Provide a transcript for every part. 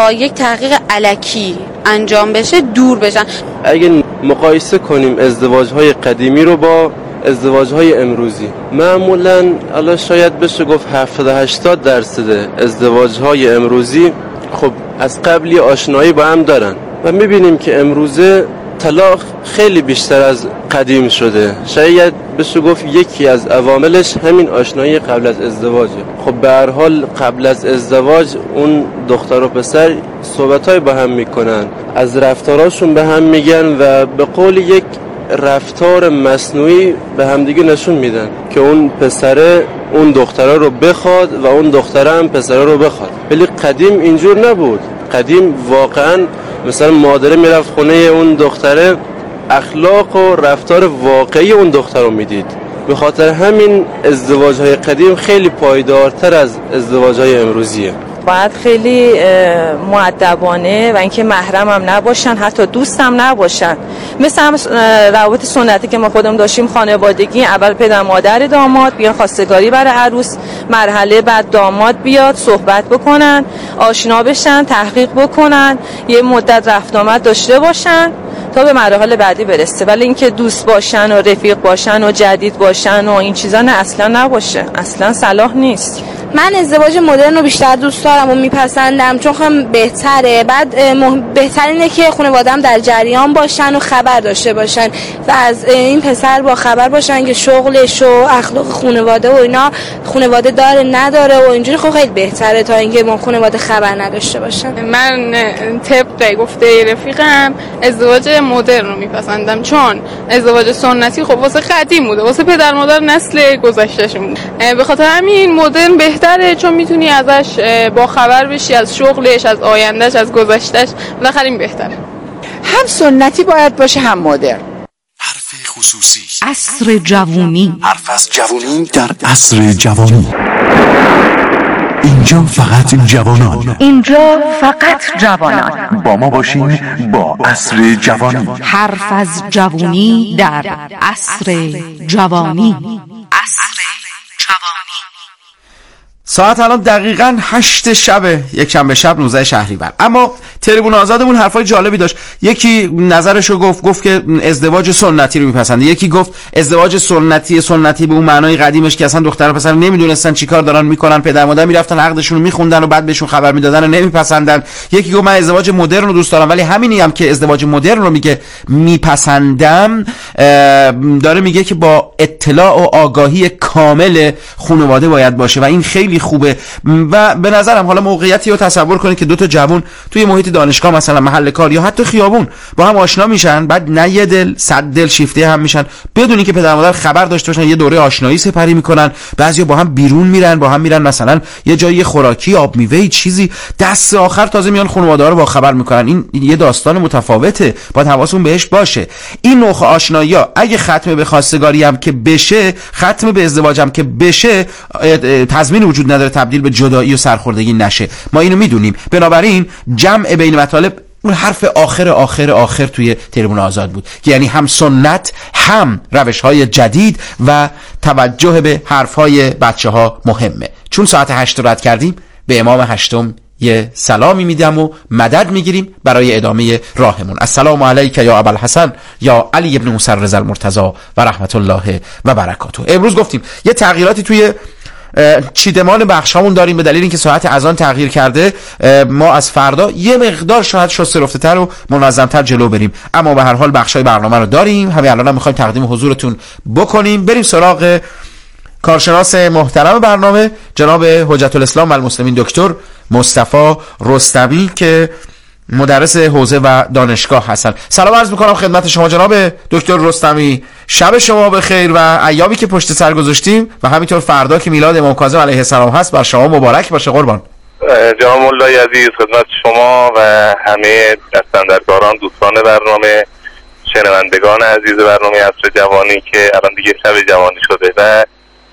با یک تحقیق الکی انجام بشه دور بشن. اگه مقایسه کنیم ازدواج‌های قدیمی رو با ازدواج‌های امروزی، معمولاً حالا شاید بشه گفت 70-80% ازدواج‌های امروزی خب از قبلی آشنایی با هم دارن و می‌بینیم که امروزه طلاق خیلی بیشتر از قدیم شده. شاید بشه گفت یکی از عواملش همین آشنایی قبل از ازدواجه. خب به هر حال قبل از ازدواج اون دختر و پسر صحبت‌های با هم میکنن، از رفتاراشون به هم میگن و به قول یک رفتار مصنوعی به همدیگه نشون میدن که اون پسره اون دختره رو بخواد و اون دختره هم پسره رو بخواد. ولی قدیم اینجور نبود. قدیم واقعا مثلا مادره میرفت خونه اون دختره، اخلاق و رفتار واقعی اون دختر رو میدید. به خاطر همین ازدواج‌های قدیم خیلی پایدارتر از ازدواج‌های امروزیه. باید خیلی مؤدبانه و اینکه محرم هم نباشن، حتی دوست هم نباشن. مثل هم روابط سنتی که ما خودمون داشتیم، خانوادگی، اول پدر مادر داماد بیان خواستگاری برای عروس، مرحله بعد داماد بیاد صحبت بکنن، آشنا بشن، تحقیق بکنن، یه مدت رفت آمد داشته باشن تا به مراحل بعدی برسه. ولی اینکه دوست باشن و رفیق باشن و جدید باشن و این چیزا نه، اصلا نباشه، اصلا صلاح نیست. من ازدواج مدرن رو بیشتر دوست دارم و میپسندم چون خیلی بهتره. بعد بهتر اینه که خانواده‌ام در جریان باشن و خبر داشته باشن و از این پسر با خبر باشن که شغلش و اخلاق خانواده و اینا خانواده داره نداره و اینجوری خیلی بهتره تا اینکه ما خانواده خبر نداشته باشن. من طبق گفته رفیقم ازدواج مدرن رو میپسندم چون ازدواج سنتی خب واسه قدیم بوده، واسه پدر مادر نسل گذشتهشون بود. به خاطر همین مدرن بهتره چون میتونی ازش با خبر بشی، از شغلش، از آیندهش، از گذشتهش. بالاخره این بهتره. هم سنتی باید باشه هم مدرن. حرف خصوصی. عصر جوانی. حرف از جوانی در عصر جوانی. اینجا فقط جوانان. اینجا فقط جوانان. با ما باشین با عصر جوانی. حرف از جوانی در عصر جوانی. عصر جوانی. ساعت الان دقیقاً 8 شب، یک شنبه شب 19 شهریور. اما تریبون آزادمون حرفای جالبی داشت. یکی نظرشو گفت که ازدواج سنتی رو میپسنده. یکی گفت ازدواج سنتی به اون معنای قدیمش که اصلا دختر و پسر نمیدونستن چیکار دارن میکنن، پدر مادر میرفتن عقدشون رو میخوندن و بعد بهشون خبر میدادن و نمیپسندن. یکی گفت من ازدواج مدرن رو دوست دارم، ولی همینی هم که ازدواج مدرن رو میگه میپسندم داره میگه که با اطلاع و آگاهی کامل خانواده باید باشه و این خیلی خوبه. و به نظرم حالا موقعیتی رو تصور کنید که دو تا جوان توی محیط دانشگاه مثلا محل کار یا حتی خیابون با هم آشنا میشن، بعد نه یه دل 100 دل شیفته هم میشن بدون اینکه پدر مادر خبر داشته باشن. یه دوره آشنایی سپری میکنن، بعضیا با هم بیرون میرن، با هم میرن مثلا یه جایی خوراکی، آب میوه، چیزی، دست آخر تازه میان خانواده رو با خبر میکنن. این یه داستان متفاوته، باید حواستون بهش باشه. این نوع آشنایی‌ها اگه ختم به خواستگاری هم که بشه، ختم به ازدواج هم که بشه، تضمین وجود نداره تبدیل به جدایی و سرخوردگی نشه. ما اینو میدونیم. بنابراین جمع بین مطالب اون حرف آخر توی تریبون آزاد بود، یعنی هم سنت هم روش‌های جدید و توجه به حرف‌های بچه‌ها مهمه. چون ساعت 8 رد کردیم، به امام هشتم یه سلامی میدم و مدد میگیریم برای ادامه راهمون. السلام علیک یا ابوالحسن یا علی ابن موسی رضا المرتضی و رحمت الله و برکاته. امروز گفتیم یه تغییراتی توی چیدمان بخشامون داریم به دلیل اینکه ساعت اذان تغییر کرده. ما از فردا یه مقدار شاید شسته رفته‌تر و منظم‌تر جلو بریم، اما به هر حال بخشای برنامه رو داریم. همین الان هم می‌خوایم تقدیم حضورتون بکنیم. بریم سراغ کارشناس محترم برنامه جناب حجت الاسلام و المسلمین دکتر مصطفی رستمی که مدرس حوزه و دانشگاه هستن. سلام عرض میکنم خدمت شما جناب دکتر رستمی. شب شما بخیر و ایامی که پشت سر گذاشتیم و همینطور فردا که میلاد امام کاظم علیه السلام هست بر شما مبارک باشه قربان. جناب مولای عزیز، خدمت شما و همه دستاندرکاران، دوستان برنامه، شنوندگان عزیز برنامه عصر جوانی که الان دیگه شب جوانی شده و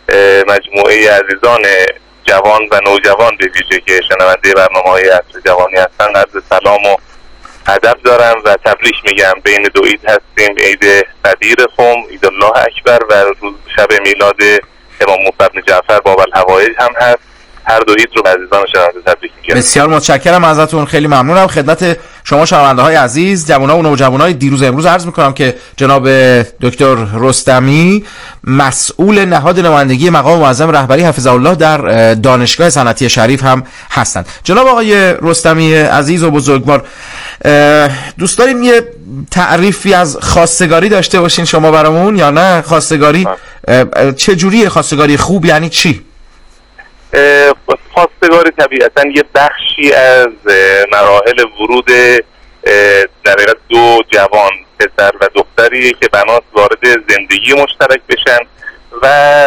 مجموعه عزیزان جوان و نوجوان به ویژه که شنونده برنامه‌های عصر جوانی هستن، عرض سلام و ادب دارم و تبریک میگم. بین دو عید هستیم، عید قدیر خم، عید الله اکبر و روز شب میلاد امام موسی بن جعفر باب الحوائج هم هست هر دو عید رو به عزیزان شنونده تبریک میگم. بسیار متشکرم ازتون، خیلی ممنونم. خدمت شما شنونده های عزیز، جوانان و نوجوانای دیروز امروز عرض میکنم که جناب دکتر رستمی مسئول نهاد نمایندگی مقام معظم رهبری حفظه الله در دانشگاه صنعتی شریف هم هستند. جناب آقای رستمی عزیز و بزرگوار، دوست داریم یه تعریفی از خواستگاری داشته باشین شما برامون یا نه؟ خواستگاری چه جوریه؟ خواستگاری خوب یعنی چی؟ خواستگاری طبیعتا یه بخشی از مراحل ورود در حقیقت دو جوان، پسر و دختری که بناست وارد زندگی مشترک بشن و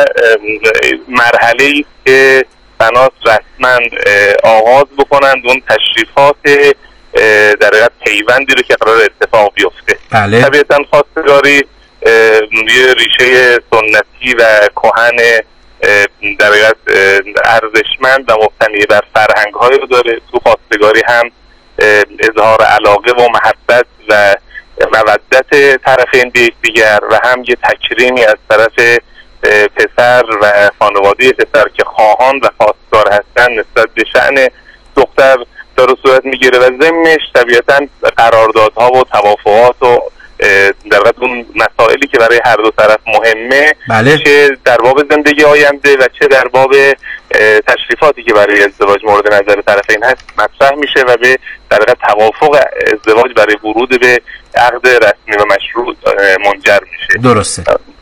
مرحله‌ای است که بناست رسما آغاز بکنند اون تشریفات در حقیقت پیوندی رو که قرار اتفاق بیفته. بله. طبیعتا خواستگاری یه ریشه سنتی و کهن در حقیقت ارزشمند و مبتنی بر فرهنگ‌هایی رو داره. تو خواستگاری هم اظهار علاقه و محبت و مودت طرفین به یکدیگر و هم یه تکریمی از طرف پسر و خانواده پسر که خواهان و خواستگار هستن نسبت به شأن دختر داره صورت میگیره و ضمنش طبیعتا قراردادها و توافقات و در واقع اون مسائلی که برای هر دو طرف مهمه. بله. چه در باب زندگی آینده و چه در باب تشریفاتی که برای ازدواج مورد نظر طرفین هست مطرح میشه و به در واقع توافق ازدواج برای ورود به عقد رسمی و مشروع منجر میشه. درسته.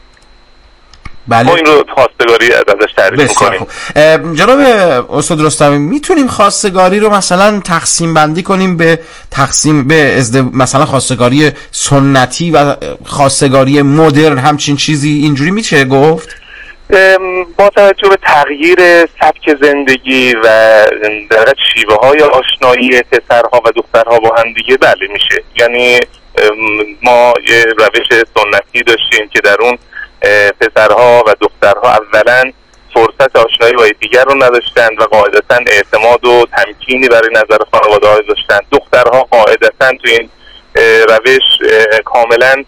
بله. ما این رو خواستگاری ازش تعریف میکنیم. جناب استاد رستمی، میتونیم خواستگاری رو مثلا تقسیم بندی کنیم به مثلا خواستگاری سنتی و خواستگاری مدرن، همچین چیزی اینجوری میشه گفت؟ با توجه به تغییر سبک زندگی و در شیوه های آشنایی پسرها و دخترها با هم دیگه بله میشه. یعنی ما یه روش سنتی داشتیم که در اون پسرها و دخترها اولا فرصت آشنایی با یکدیگر رو نداشتند و قاعدتا اعتماد و تمکینی برای نظر خانواده‌ها داشتند. دخترها قاعدتا تو این روش کاملا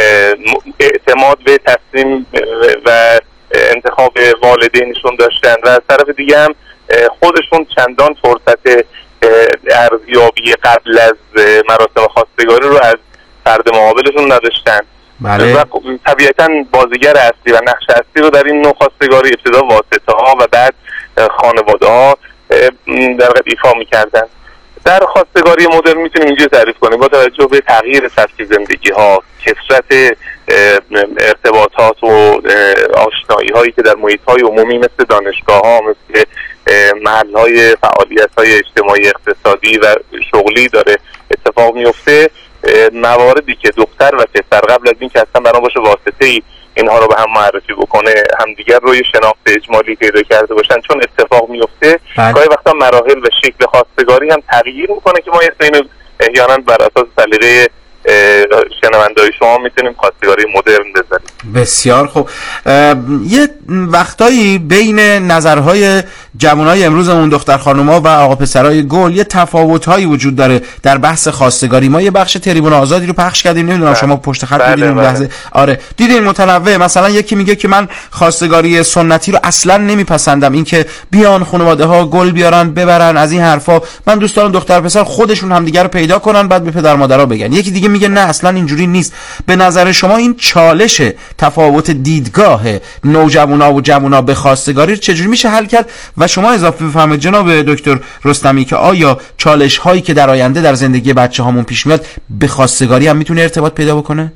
اعتماد به تصمیم و انتخاب والدینشون داشتند و از طرف دیگه هم خودشون چندان فرصت ارزیابی قبل از مراسم خواستگاری رو از فرد مقابلشون نداشتند. بله. و طبیعتا بازیگر اصلی و نقش اصلی رو در این نوع خواستگاری ابتدا واسطه ها و بعد خانواده ها در واقع ایفا می‌کردن. در خواستگاری مدرن میتونیم اینجوری تعریف کنیم با توجه به تغییر سبک زندگی ها، کثرت ارتباطات و آشنایی هایی که در محیط های عمومی مثل دانشگاه ها، مثل محل های فعالیت های اجتماعی اقتصادی و شغلی داره اتفاق میفته. مواردی که دختر و پسر قبل از این که اصلا بنا باشه واسطه‌ای اینها رو به هم معرفی بکنه همدیگر روی شناخت اجمالی پیدا کرده باشن چون اتفاق میفته، گاهی وقتا مراحل و شکل خواستگاری هم تغییر میکنه که ما اینو احیانا بر اساس سلیقه شنونده‌های شما میتونیم خواستگاری مدرن بذاریم. بسیار خوب. یه وقتایی بین نظرهای جوانای امروزمون دختر خانوما و آقا پسرای گل یه تفاوت‌هایی وجود داره در بحث خواستگاری. ما یه بخش تریبون آزادی رو پخش کردیم، نمیدونم شما پشت خط دیدین اون لحظه؟ آره دیدین متنوع. مثلا یکی میگه که من خواستگاری سنتی رو اصلا نمیپسندم، اینکه بیان خانواده‌ها گل بیارن ببرن از این حرفا، من دوست دارم دختر پسر خودشون همدیگه رو پیدا کنن بعد به پدر مادرها بگن. یکی دیگه میگه نه اصلا اینجوری نیست. به نظر شما این چالش تفاوت دیدگاه نوجوانا و جوانا به خواستگاری چجوری میشه حل کرد و شما اضافه بفرمایید جناب دکتر رستمی که آیا چالش هایی که در آینده در زندگی بچه هامون پیش میاد به خواستگاری هم میتونه ارتباط پیدا بکنه؟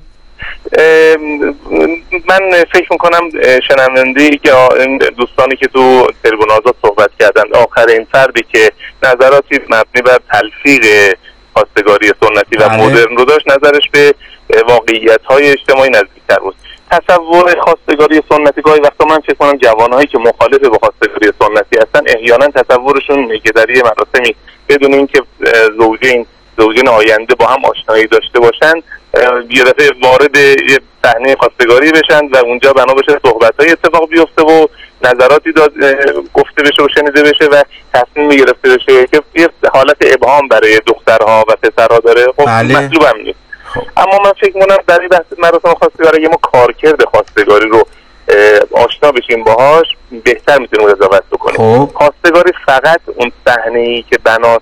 من فکر میکنم شنونده‌ای که دوستانی که تو تریبون آزاد صحبت کردند آخرین فردی که نظراتی مبنی بر تلفیق خواستگاری سنتی و مدرن رو داشت نظرش به واقعیت‌های اجتماعی نزدیک‌تر بود. تصور خواستگاری سنتی گاهی وقتا من فکر کنم جوانهایی که مخالف با خواستگاری سنتی هستن احیانا تصورشون میگه در یه مراسمی بدون اینکه زوجین آینده با هم آشنایی داشته باشن یه دفعه وارد یه صحنه خواستگاری بشن و اونجا بنا بشه صحبت‌های اتفاق بیفته و نظراتی گفته بشه و شنیده بشه و تصمیم گرفته بشه که یه حالت ابهام برای دخترها و پسرها داره. خب مطلوب هم نیست. اما من فکر می‌کنم در این بحث مراسم خواستگاری ما کارکرد خواستگاری رو آشنا بشیم باهاش بهتر میتونیم قضاوت بکنیم. خواستگاری فقط اون صحنه‌ای که بنات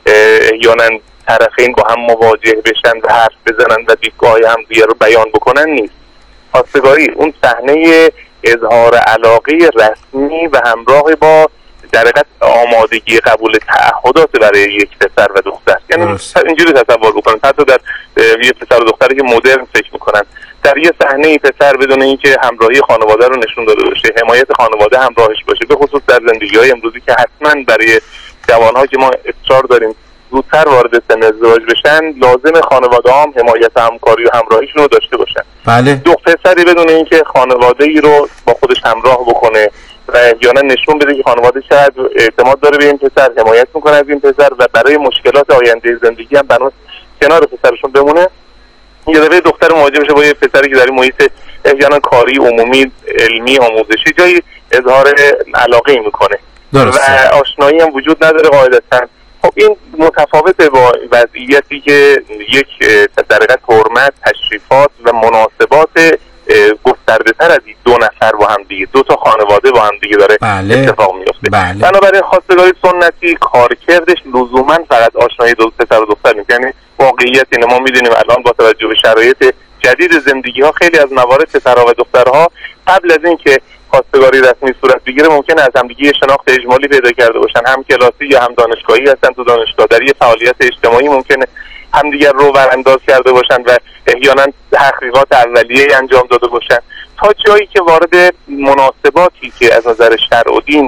احیانا طرفین با هم مواجه بشن و حرف بزنن و دیدگاه هم دیگه رو بیان بکنن نیست. خواستگاری اون صحنه اظهار علاقه رسمی و همراه با در حقیقت آمادگی قبول تعهدات برای یک پسر و دختر. یعنی اینجوری تصور بکنن حتی در یه پسر و دختری که مدرن فکر میکنن در یه صحنه پسر بدون اینکه همراهی خانواده رو نشون داده باشه، حمایت خانواده همراهش باشه، به خصوص در زندگی‌های امروزی که حتما برای جوان‌ها که ما اصرار داریم زودتر وارد سن ازدواج بشن، لازم خانواده هم حمایت و همکاری و همراهیشون رو داشته باشن. بله. دختری بدون اینکه خانواده‌ای رو با خودش همراه بکنه و احیانا نشون بده که خانواده شاید اعتماد داره به این پسر، حمایت میکنه از این پسر و برای مشکلات آینده زندگی هم بنابراین کنار پسرشون بمونه، یه دفعه دختر مواجه بشه با یه پسری که در این محیط احیانا کاری، عمومی، علمی، آموزشی جایی اظهار علاقه میکنه و آشنایی هم وجود نداره قاعدتاً. خب این متفاوته با وضعیتی که یک در حقیقت حرمت، تشریفات و مناسبات گسترده تر از دو نفر با هم دیگه، دو تا خانواده با هم دیگه داره اتفاق میفته. بنابراین خواستگاری سنتی کارکردش لزوما فقط آشنایی دو پسر و دختر نیست. یعنی واقعیت اینه ما میدونیم الان با توجه به شرایط جدید زندگی ها خیلی از موارد پسرها و دخترها قبل از اینکه خواستگاری رسمی صورت بگیره ممکنه از همدیگه شناخت اجمالی پیدا کرده باشن، هم کلاسی یا هم دانشگاهی هستن، تو دانشگاه در یه فعالیت اجتماعی ممکنه همدیگر رو برانداز کرده باشن و احیانا تحقیقات اولیه انجام داده باشن، تا جایی که وارد مناسباتی که از نظر شرع و دین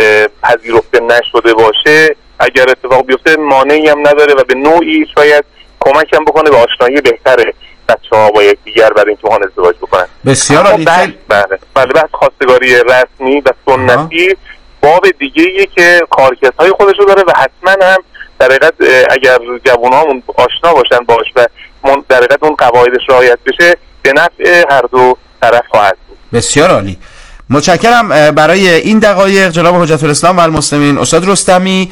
پذیرفته نشده باشه اگر اتفاق بیفته مانعی هم نداره و به نوعی شاید کمک هم بکنه به آشنایی بهتر بچه‌ها با یکدیگر برای اینکه بخوان ازدواج بکنن. بسیار عالی. بله خواستگاری رسمی و سنتی باب دیگه‌ایه که کارکردهای خودش رو داره و حتما هم در حقیقت اگر جوان‌ها آشنا باشن باش و در حقیقت اون قواعدش رعایت بشه به نفع هر دو طرف خواهد بود. بسیار عالی. متشکرم برای این دقایق جناب حجت الاسلام و المسلمین. استاد رستمی،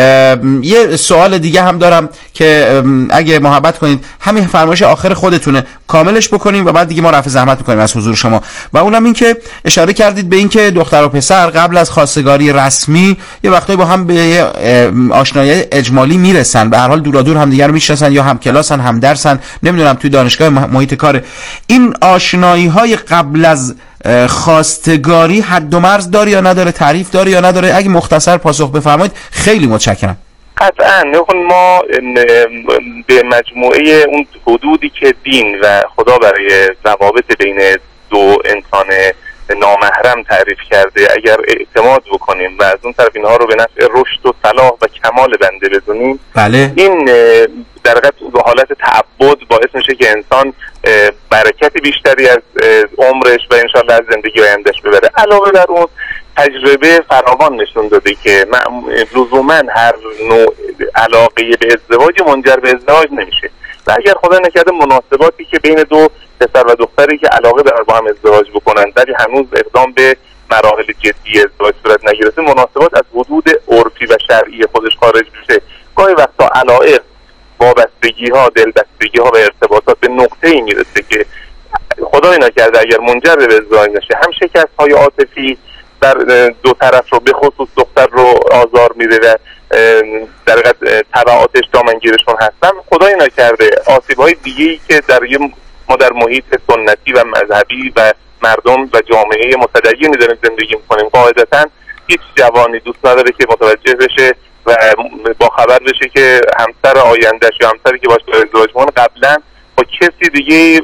یه سوال دیگه هم دارم که اگه محبت کنید همین فرمایش آخر خودتونه کاملش بکنیم و بعد دیگه ما رفع زحمت میکنیم از حضور شما. و اونم این که اشاره کردید به این که دختر و پسر قبل از خواستگاری رسمی یه وقتایی با هم به آشنایی اجمالی میرسن، به هر حال دورادور هم دیگه رو میشناسن یا هم کلاسن، هم درسن، نمیدونم توی دانشگاه محیط کار. این آشنایی های قبل از خواستگاری حد و مرز داره یا نداره، تعریف داره یا نداره؟ اگه مختصر پاسخ بفرمایید خیلی متشکرم. قطعا ما به مجموعه اون حدودی که دین و خدا برای روابط بین دو انسان نامحرم تعریف کرده اگر اعتماد بکنیم و از اون طرف اینها رو به نفع رشد و صلاح و کمال بنده بدونیم، بله. این در حقیقت به حالت تعبد باعث میشه که انسان برکت بیشتری از عمرش و انشالله از زندگی آیندهش ببره. علاوه بر اون تجربه فراوان نشون داده که لزوما هر نوع علاقه به ازدواج منجر به ازدواج نمیشه و اگر خدا نکرده مناسباتی که بین دو پسر و دختری که علاقه دارن با هم ازدواج بکنن ولی هنوز اقدام به مراحل جدی ازدواج صورت نگرفته، مناسبات از حدود عرفی و شرعی خودش خارج میشه. گاهی وقتا علایق، وابستگی ها، دلبستگی ها و ارتباطات به نقطه ای میرسه که خدای نکرده اگر منجر به ازدواج نشه هم شکست های عاطفی در دو طرف رو به خصوص دختر رو آزار میده و در حقیقت تبعاتش دامنگیرشون هستن، خدای نکرده آسیب های دیگه‌ای که ما در محیط سنتی و مذهبی و مردم و جامعه متدینی داریم زندگی میکنیم. قاعدتا هیچ جوانی دوست نداره که متوجه بشه و با خبر بشه که همسر آیندهش یا همسری که باش ازدواج میکنه قبلا با کسی دیگه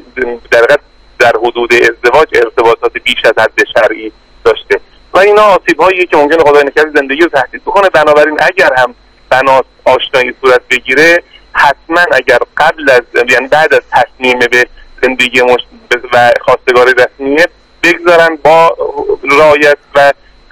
در حدود ازدواج ارتباطات بیش از حد شرعی داشته و اینا آسیب هایی که ممکنه خدای نکرده زندگی رو تهدید بکنه. بنابراین اگر هم بنات آشنایی صورت بگیره حتما اگر قبل از یعنی بعد از تصمیم به زندگی و خواستگاری رسمیه بگذارن با رعایت و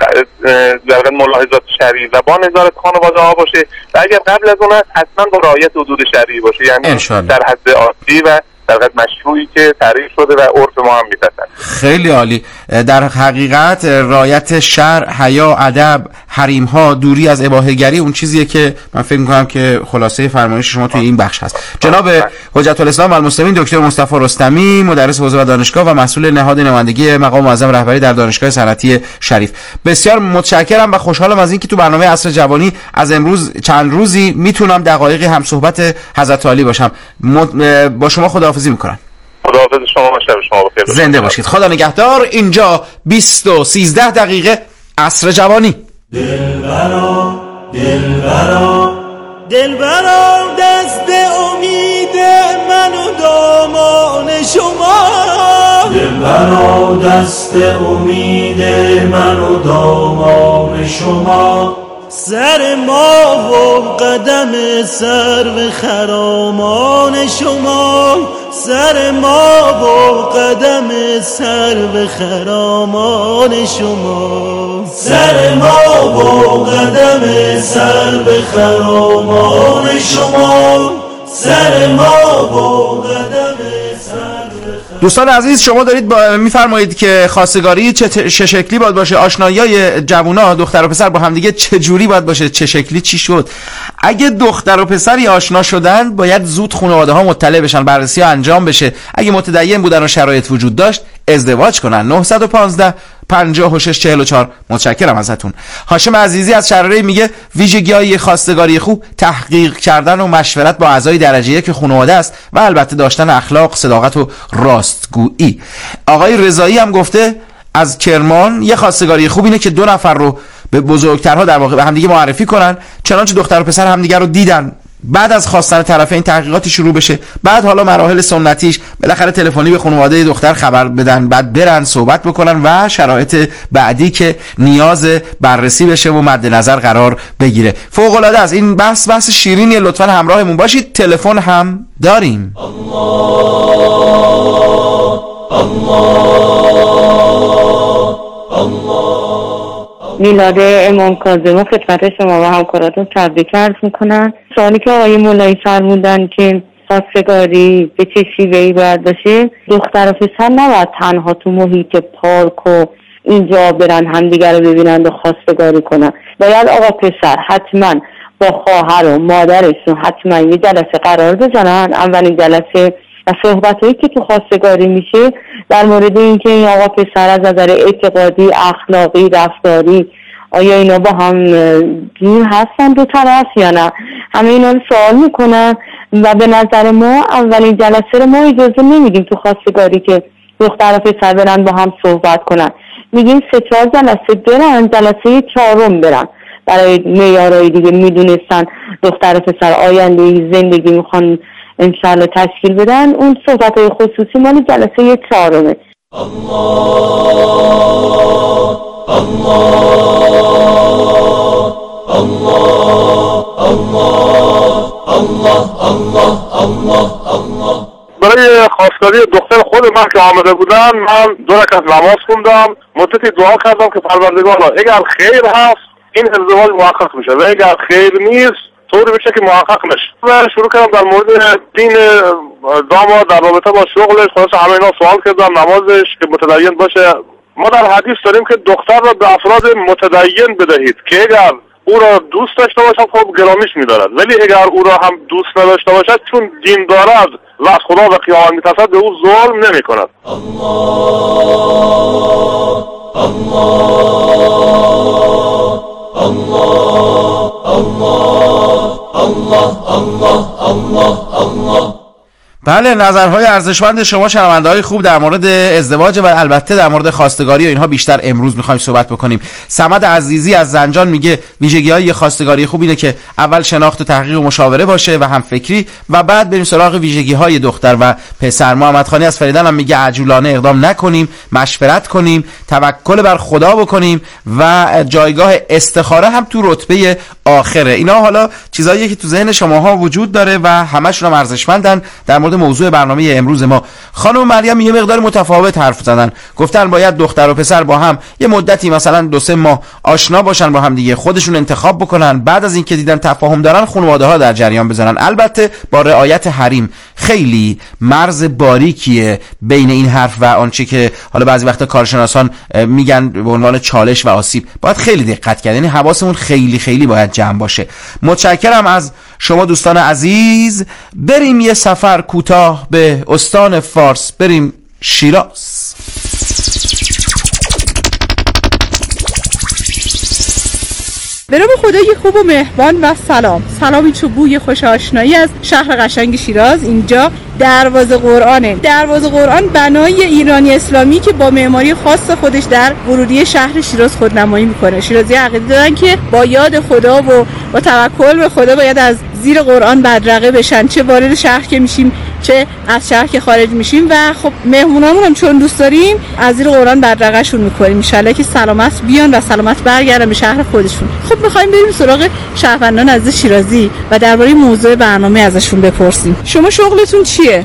در ملاحظات شرعی و با نظارت خانواده ها باشه و اگر قبل از اون هست حتما با رعایت حدود شرعی باشه، یعنی در حد عادی و در حقیقت مشروعی که تعریف شده و عرف ما هم میپسند. خیلی عالی. در حقیقت رعایت شرع، حیا، ادب، حریم ها، دوری از اباحه‌گری اون چیزیه که من فکر می‌کنم که خلاصه فرمایش شما توی این بخش هست. جناب حجت الاسلام و المسلمین دکتر مصطفی رستمی، مدرس حوزه و دانشگاه و مسئول نهاد نمایندگی مقام معظم رهبری در دانشگاه صنعتی شریف، بسیار متشکرم و خوشحالم از اینکه تو برنامه عصر جوانی از امروز چند روزی میتونم دقایقی هم صحبت حضرت عالی باشم. با شما خداحافظی میکنم. خداحافظ شما، شب شما بخیر. زنده باشید. خدا نگهدار. اینجا 20:13 عصر جوانی. دلبرا دلبرا دلبرا دست امید من و دامان شما، دلبرا دست امید من و دامان شما، سر ما و قدم سرو خرامان شما، سر ما و قدم سرو خرامان شما، سر ما و قدم سرو خرامان شما، سر ما و قدم. دوستان عزیز، شما دارید میفرمایید که خواستگاری چه شکلی باید باشه، آشنایی‌های جوونا دختر و پسر با همدیگه چه جوری باید باشه، چه شکلی چی شد. اگه دختر و پسری آشنا شدن باید زود خانواده‌ها مطلع بشن، بررسی انجام بشه. اگه متدین بودن و شرایط وجود داشت ازدواج کنن. 915 5644. متشکرم ازتون. هاشم عزیزی از شراره میگه ویژگی‌های خواستگاری خوب تحقیق کردن و مشورت با اعضای درجه یک خانواده است و البته داشتن اخلاق، صداقت و راستگویی. آقای رضایی هم گفته از کرمان یه خواستگاری خوب اینه که دو نفر رو به بزرگترها در واقع به همدیگه معرفی کنن، چنانچه دختر و پسر همدیگه رو دیدن، بعد از خواستن طرفین تحقیقاتی شروع بشه، بعد حالا مراحل سنتیش بالاخره تلفنی به خانواده دختر خبر بدن، بعد برن صحبت بکنن و شرایط بعدی که نیاز بررسی بشه و مد نظر قرار بگیره. فوق العاده است. این بحث شیرینیه. لطفاً همراهمون باشید. تلفن هم داریم. میلاد امام کاظم خدمت شما و همکاراتون تبریک عرض میکنم. سوالی که آقای مولایی فرمودن که خواستگاری به چه شیوه‌ای باید باشه، دختر و پسر نباید تنها تو محیط پارک و اینجا برن همدیگر رو ببینن و خواستگاری کنن. باید آقا پسر حتما با خواهر و مادرشون حتما یه جلسه قرار بزنن. اولین جلسه و صحبتایی که تو خواستگاری میشه در مورد اینکه این آقا پسر از نظر اعتقادی، اخلاقی، رفتاری آیا اینا با هم دین هستن دو طرف یا نه، همه اینا رو سوال میکنن و به نظر ما اولین جلسه رو ما اجازه نمیدیم تو خواستگاری که دختر و پسر برن با هم صحبت کنن. میگیم 3-4 جلسه برن، جلسه 4م برن برای معیارهای دیگه میدونستن دختر و پسر آینده زندگی میخوان انشاءالله تشکیل بدن. اون صحبت‌های خصوصی مال جلسه 4م. برای خواستگاری دختر خود من که آمده بودن، من 2 رکعت نماز خوندم، مدتی دعا کردم که پروردگارا اگر خیر هست این ازدواج محقق میشه و اگر خیر نیست طوری میشه که محقق نشه. و شروع کردم در مورد دین داماد در رابطه با شغلش، خلاص همه اینا سوال کردم، نمازش که متدین باشه. ما در حدیث داریم که دختر را به افراد متدین بدهید که اگر او را دوست داشته باشد خب گرامیش می‌دارد، ولی اگر او را هم دوست نداشته باشد چون دین دارد و از خدا و قیامت می‌ترسد به او ظلم نمی‌کند. بله، نظرهای ارزشمند شما شنونده‌های خوب در مورد ازدواج و البته در مورد خواستگاری و اینها بیشتر امروز می‌خوایم صحبت بکنیم. صمد عزیزی از زنجان میگه ویژگی‌های خواستگاری خوب اینه که اول شناخت و تحقیق و مشاوره باشه و هم فکری و بعد بریم سراغ ویژگی‌های دختر و پسر. محمد خانی از فریدن هم میگه عجولانه اقدام نکنیم، مشورت کنیم، توکل بر خدا بکنیم و جایگاه استخاره هم تو رتبه آخره. اینا حالا چیزاییه که تو ذهن شماها وجود داره و همشون هم ارزشمندن. در مورد موضوع برنامه امروز ما. خانم مریم یه مقدار متفاوت حرف زدن، گفتن باید دختر و پسر با هم یه مدتی مثلا 2-3 ماه آشنا باشن با هم دیگه، خودشون انتخاب بکنن، بعد از اینکه دیدن تفاهم دارن خانواده‌ها در جریان بزنن، البته با رعایت حریم. خیلی مرز باریکیه بین این حرف و آنچه که حالا بعضی وقتا کارشناسان میگن به عنوان چالش و آسیب. باید خیلی دقت کرد، یعنی حواسمون خیلی خیلی باید جمع باشه. متشکرم از شما دوستان عزیز. بریم یه سفر کوتاه به استان فارس، بریم شیراز. به نام خدای خوب و مهربان و سلامی چوبوی خوش آشنایی از شهر قشنگ شیراز. اینجا دروازه قرآنه. دروازه قرآن بنای ایرانی اسلامی که با معماری خاص خودش در ورودی شهر شیراز خودنمایی میکنه. شیرازی عقیده دارن که با یاد خدا و با توکل به خدا باید از زیر قرآن بدرقه بشن، چه وارد شهر که میشیم چه از شهر که خارج میشیم. و خب مهمونامون هم چون دوست داریم از زیر قرآن بدرقه شون میکنیم، ان شاءالله که سلامت بیان و سلامت برگردن به شهر خودشون. خب میخوایم بریم سراغ شهروندان عزیز شیرازی و درباره موضوع برنامه ازشون بپرسیم. شما شغلتون چیه؟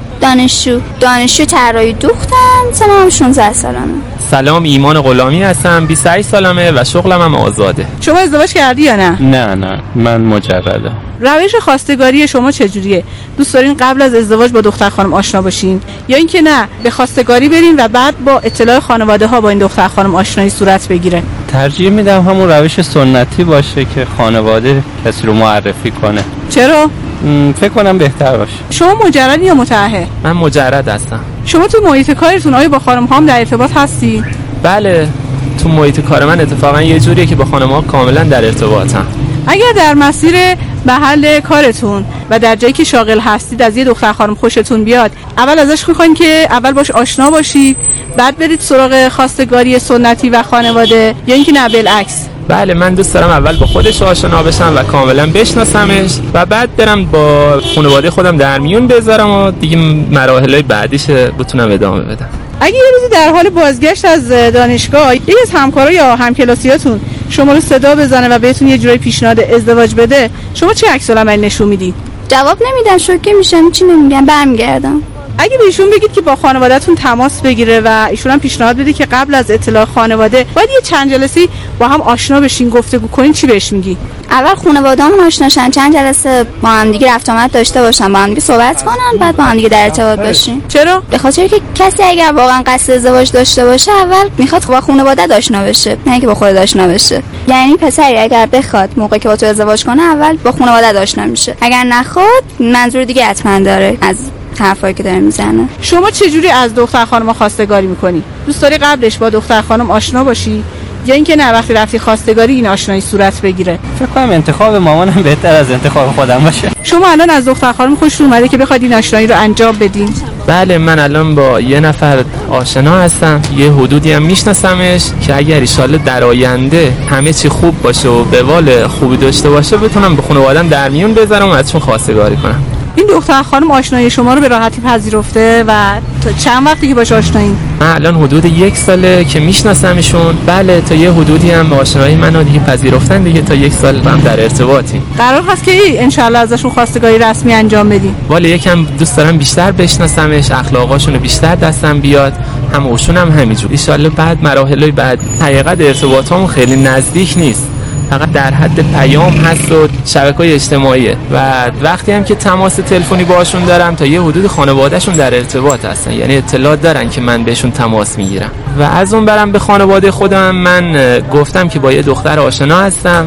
دانشجو طراحی دوختم، سنم 16 سالمه. سلام، ایمان غلامی هستم، 28 سالمه و شغلم هم آزاده. شما ازدواج کردی یا نه؟ نه من مجردم. روش خواستگاری شما چجوریه؟ دوست دارین قبل از ازدواج با دختر خانم آشنا باشین یا اینکه نه به خواستگاری برین و بعد با اطلاع خانواده ها با این دختر خانم آشنایی صورت بگیره؟ ترجیح میدم همون روش سنتی باشه که خانواده کسی رو معرفی کنه. چرا؟ فکر کنم بهتر باشه. شما مجرد یا متعهد؟ من مجرد هستم. شما تو محیط کارتون آیا با خانم ها هم در ارتباط هستی؟ بله، تو محیط کار من اتفاقا یه جوریه که با خانم ها کاملا در ارتباطم. اگر در مسیر محل کارتون و در جایی که شاغل هستید از یه دختر خانم خوشتون بیاد، اول ازش میخواین که اول باش آشنا باشید بعد برید سراغ خواستگاری سنتی و خانواده، یا اینکه نه بالعکس؟ بله، من دوست دارم اول با خودش آشنا بشم و کاملا بشناسمش و بعد برم با خانواده خودم در میون بذارم و دیگه مراحل بعدیش بتونم ادامه بدم. اگه یه روزی در حال بازگشت از دانشگاه یکی از همکارا یا همکلاسیاتون شما رو صدا بزنه و بهتون یه جوری پیشنهاد ازدواج بده، شما چه عکس‌العملی نشون میدید؟ جواب نمیدم، شوکه میشم، چی نمیگم، برمیگردم. اگه به ایشون بگید که با خانواده‌تون تماس بگیره و ایشون هم پیشنهاد بده که قبل از اطلاع خانواده باید یه چند جلسه با هم آشنا بشین، گفتگو کنین، چی بهش میگی؟ اول خانواده‌مون آشناشن، چند جلسه با هم دیگه رفت آمد داشته باشن، با هم دیگه صحبت کنن، بعد با هم دیگه در ارتباط باشین. چرا؟ به خاطر که کسی اگر واقعا قصد ازدواج داشته باشه اول میخواد با خانواده آشنا بشه، نه اینکه با خود آشنا بشه. یعنی پسری اگر بخواد موقعی که با تو ازدواج کنه اول با خانواده آشنا میشه، اگر نخواد منظور دیگه حتما داره از حرفایی که داره میزنه. شما چجوری از دختر خانم خواستگاری میکنی؟ دوست داری قبلش با دختر خانم آشنا باشی یا اینکه نه وقتی رفتی خواستگاری این آشنایی صورت بگیره؟ فکر کنم انتخاب مامانم بهتر از انتخاب خودم باشه. شما الان از دختر خانم خوشتون اومده که بخواید این آشنایی رو انجام بدین؟ بله، من الان با یه نفر آشنا هستم، یه حدودی هم میشناسمش که اگر ان شاءالله در آینده همه چی خوب باشه و بوال خوبی داشته باشه بتونم به خانواده‌ام در میون بذارم و ازشون خواستگاری کنم. این دختر خانم آشنایی شما رو به راحتی پذیرفته و تا چند وقتی که باش آشنایین؟ من الان حدود 1 ساله که میشناسمشون. بله، تا یه حدودی هم آشنایی منو دیگه پذیرفتن دیگه، تا 1 سال هم در ارتباطیم. قرار هست که ان شاء الله ازشون خواستگاری رسمی انجام بدین؟ والا یکم دوست دارم بیشتر بشناسمش، اخلاقاشونو بیشتر دستم بیاد، هم اوشون هم همینجور. ان شاء الله بعد مراحل بعد حقیقت ارتباطمون خیلی نزدیک نیست، فقط در حد پیام هست و شبکه‌های اجتماعیه و وقتی هم که تماس تلفنی باشون دارم تا یه حدود خانواده‌شون در ارتباط هستن، یعنی اطلاع دارن که من بهشون تماس میگیرم. و از اون برم به خانواده خودم من گفتم که با یه دختر آشنا هستم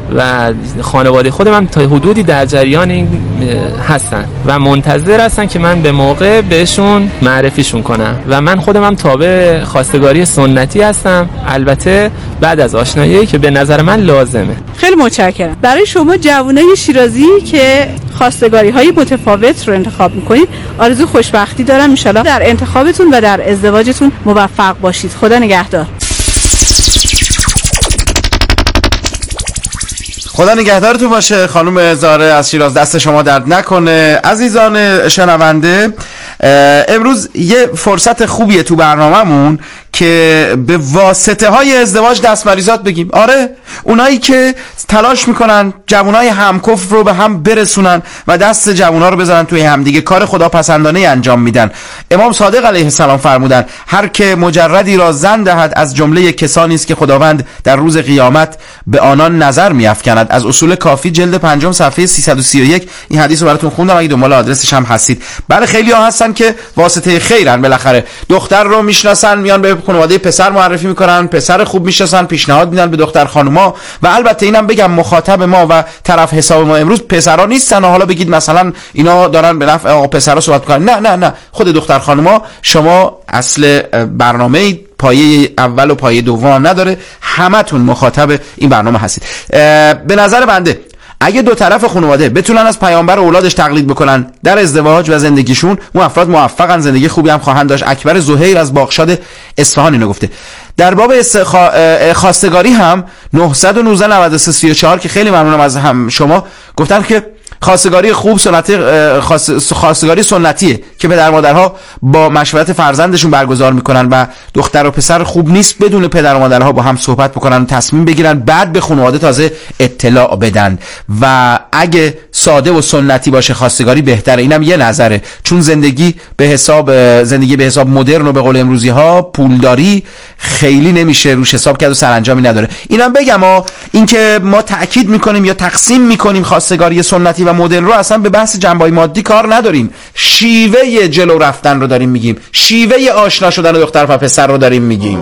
و خانواده خودم هم تا حدودی در جریان این هستن و منتظر هستن که من به موقع بهشون معرفیشون کنم و من خودم هم تابع خواستگاری سنتی هستم، البته بعد از آشنایی که به نظر من لازمه. خیلی متشکرم. برای شما جوانای شیرازی که خواستگاری های متفاوت رو انتخاب میکنید آرزو خوشبختی دارم، ان شاءالله در انتخابتون و در ازدواجتون موفق باشید. خدا نگهدار. خدا نگهدارتون باشه خانم زاره از شیراز، دست شما درد نکنه. عزیزان شنونده، امروز یه فرصت خوبیه تو برنامه‌مون که به واسطه های ازدواج دستمریزات بگیم. آره، اونایی که تلاش میکنن جوانای همکف رو به هم برسونن و دست جوانا رو بذارن توی همدیگه، کار خداپسندانه انجام میدن. امام صادق علیه السلام فرمودن هر که مجردی را زن دهد از جمله کسانی است که خداوند در روز قیامت به آنان نظر میافکند. از اصول کافی جلد 5 صفحه 331 این حدیث رو براتون خوندم، اگه دنبال آدرسش هم هستید. بله، خیلی ها هستن که واسطه خیرن، بالاخره دختر رو میشناسن، میان به خانواده پسر معرفی میکنن، پسر خوب میشناسن، پیشنهاد میدن به دختر خانوما. و البته اینم بگم مخاطب ما و طرف حساب ما امروز پسرا نیستن. حالا بگید مثلا اینا دارن به نفع آقا پسرا صحبت میکنن. نه، خود دختر خانوما. شما اصل برنامه پایه اول و پایه دوم نداره، همتون مخاطب این برنامه هستید. به نظر بنده اگه دو طرف خانواده بتونن از پیامبر اولادش تقلید بکنن در ازدواج و زندگیشون، اون افراد موفقن، زندگی خوبی هم خواهند داشت. اکبر زهیر از باغشاد اصفهان اینو گفته. در باب خواستگاری هم 919 93 34 که خیلی ممنونم از هم شما، گفتن که خواستگاری خوب خواستگاری سنتیه که پدر مادرها با مشورت فرزندشون برگزار میکنن و دختر و پسر خوب نیست بدون پدر و مادرها با هم صحبت بکنن، تصمیم بگیرن، بعد به خانواده تازه اطلاع بدن. و اگه ساده و سنتی باشه خواستگاری بهتره. اینم یه نظره، چون زندگی به حساب مدرن و به قول امروزی ها پولداری خیلی نمیشه روش حساب کرد و سرانجامی نداره. اینم بگم اینکه ما تأکید میکنیم یا تقسیم میکنیم خواستگاری سنتی و مدرن رو، اصلا به بحث جنبه‌های مادی کار نداریم. شیوه جلو رفتن رو داریم میگیم، شیوه آشنا شدن دختر و پسر رو داریم میگیم.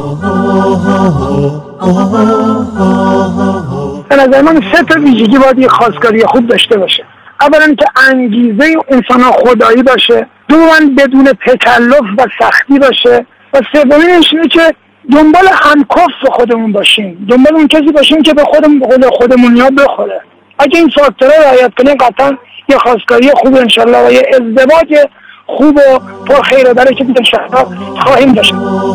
به نظر من 3 تا ویژگی باید یه خواستگاری خوب داشته باشه. اولا که انگیزه انسان خدایی باشه، دوما بدون تکلف و سختی باشه، و سومینش اینه که دنبال همکف خودمون باشیم، دنبال اون کسی باشیم که به خودمون یاد بخوره. اگه این فاکتورها رعایت کنیم قطعا یه خواستگاری خوب انشالله و یه ازدواج خوب و پر خیر و برکت انشالله خواهیم داشت.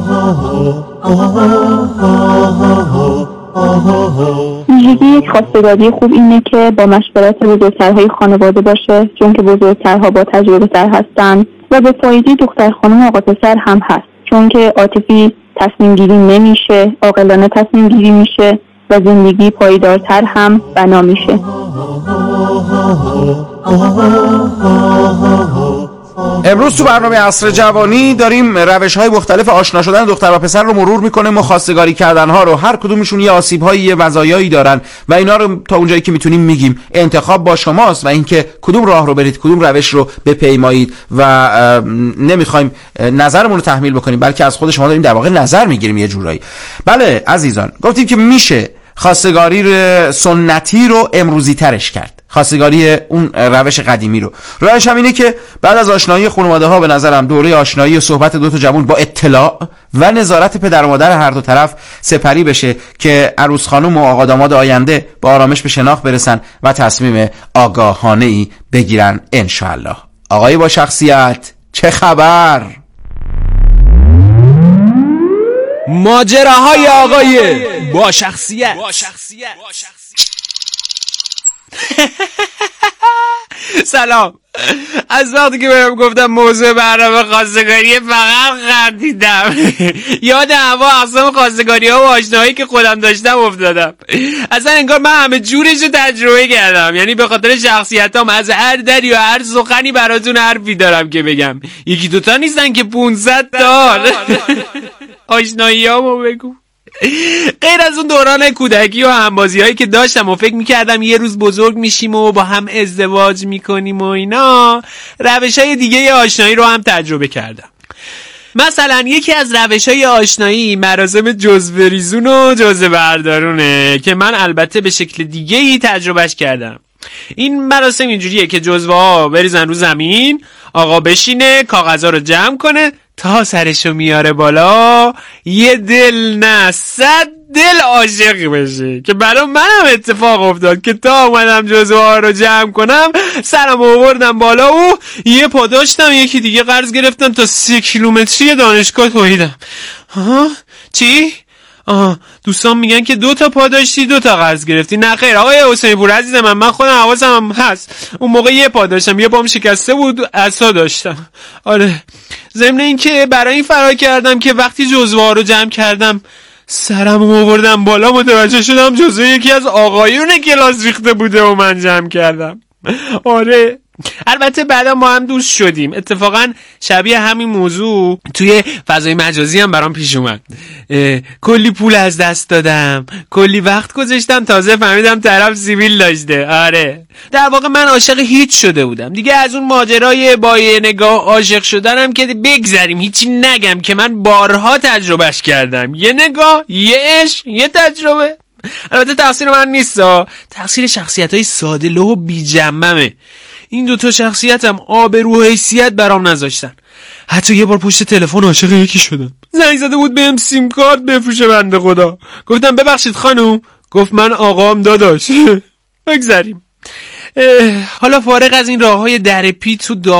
ویژگی یک خواستگاری خوب اینه که با مشورت بزرگترهای خانواده باشه، چون که بزرگترها با تجربه تر هستن و به فایده دختر خانم و آقا پسر هم هست، چون که عاطفی تصمیم گیری نمیشه، عاقلانه تصمیم گیری میشه و زندگی پایدارتر هم بنا میشه. امروز تو برنامه عصر جوانی داریم روش‌های مختلف آشنا شدن دختر و پسر رو مرور میکنیم و خواستگاری کردن‌ها رو. هر کدومشون یه آسیب‌هایی، یه مزایایی دارن و اینا رو تا اونجایی که میتونیم میگیم. انتخاب با شماست و اینکه کدوم راه رو برید، کدوم روش رو بپیمایید و نمیخوایم نظرمون رو تحمیل بکنیم، بلکه از خود شما داریم در واقع نظر میگیریم یه جورایی. بله عزیزان، گفتیم که میشه خواستگاری سنتی رو امروزی ترش کرد، خواستگاری اون روش قدیمی رو. راهش هم اینه که بعد از آشنایی خانواده ها به نظرم دوره آشنایی و صحبت دو تا جوان با اطلاع و نظارت پدر و مادر هر دو طرف سپری بشه که عروس خانم و آقا داماد آینده با آرامش به شناخت برسن و تصمیم آگاهانه‌ای بگیرن انشالله. آقای با شخصیت، چه خبر؟ ماجراهای آقای با شخصیت. سلام. از وقتی که بهم گفتم موضوع برنامه خواستگاری فقط خندیدم. یاد هوا اقسام خواستگاری ها و آشنایی که خودم داشتم افتادم. اصلا انگار من همه جورش رو تجربه کردم. یعنی به خاطر شخصیتام از هر دری و هر سخنی براتون حرفی دارم که بگم. یکی دوتا نیستن که 500 تا. آشنایی هامو بگو. غیر از اون دوران کودکی و همبازی هایی که داشتم و فکر میکردم یه روز بزرگ میشیم و با هم ازدواج میکنیم و اینا، روش های دیگه آشنایی رو هم تجربه کردم. مثلا یکی از روش های آشنایی مراسم جزوه ریزون و جزوه بردارونه که من البته به شکل دیگه ای تجربهش کردم. این مراسم اینجوریه که جزوه ها بریزن رو زمین، آقا بشینه کاغذها رو جمع کنه، تا سرشو میاره بالا، یه دل نه 100 دل عاشق بشه. که برای منم اتفاق افتاد که تا اومدم جزوه ها رو جمع کنم سرم آوردم بالا و یه پا داشتم، یکی دیگه قرض گرفتم تا 3 کیلومتری دانشگاه دویدم. چی؟ دوستان میگن که 2 تا پا داشتی 2 تا قرض گرفتی. نه خیر آقای حسینی پور عزیز من خودم حواسم هست اون موقع 1 پا داشتم، 1 پام شکسته بود، عصا داشتم. آره ضمن این که برای این فرار کردم که وقتی جزوه ها رو جمع کردم سرم آوردم بالا، متوجه شدم جزوه یکی از آقایون کلاس ریخته بوده و من جمع کردم. آره البته بعدا ما هم دوست شدیم. اتفاقا شبیه همین موضوع توی فضای مجازی هم برام پیش اومد. کلی پول از دست دادم، کلی وقت گذاشتم، تازه فهمیدم طرف سیبیل داشته. آره در واقع من عاشق هیچ شده بودم دیگه. از اون ماجرای با یه نگاه عاشق شدنم که بگذریم، هیچی نگم که من بارها تجربهش کردم. یه نگاه، یه عشق، یه تجربه. البته تقصیر من نیست، تقصیر شخصیت‌های ساده لوح و بی‌جمعمه. این 2 تا شخصیتم آبرو و حیثیت برام نذاشتن. حتی یه بار پشت تلفن عاشق یکی شدم. زنگ زده بود بهم سیم کارت بفروشه بنده خدا. گفتم ببخشید خانم. گفت من آقام داداش. بگذریم. حالا فارغ از این راه‌های در پی تو